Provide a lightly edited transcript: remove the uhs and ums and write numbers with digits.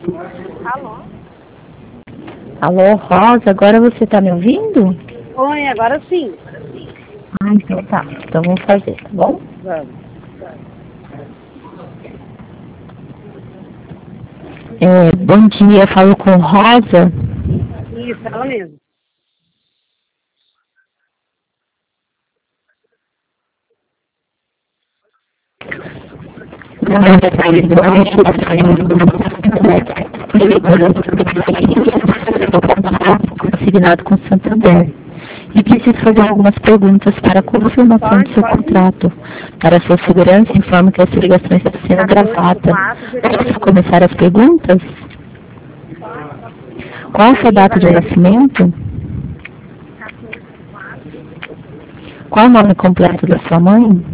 Alô? Alô, Rosa, agora você tá me ouvindo? Oi, agora sim. Ah, então tá. Então vamos fazer, tá bom? Vamos. Bom dia, falo com Rosa. Isso, ela mesmo. Consignado com Santander. E preciso fazer algumas perguntas para a confirmação do seu Pode sim. contrato. Para sua segurança, informo que essa ligação está sendo 14 do gravada. 4 de Posso 82. começar as perguntas? Qual a sua Sim, data de Valéria. nascimento? Qual o nome completo da sua mãe?